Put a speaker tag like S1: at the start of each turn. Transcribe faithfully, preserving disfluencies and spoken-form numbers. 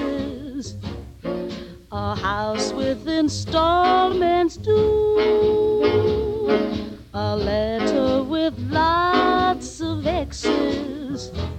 S1: exes, a house with installments due, a letter with lots of X's,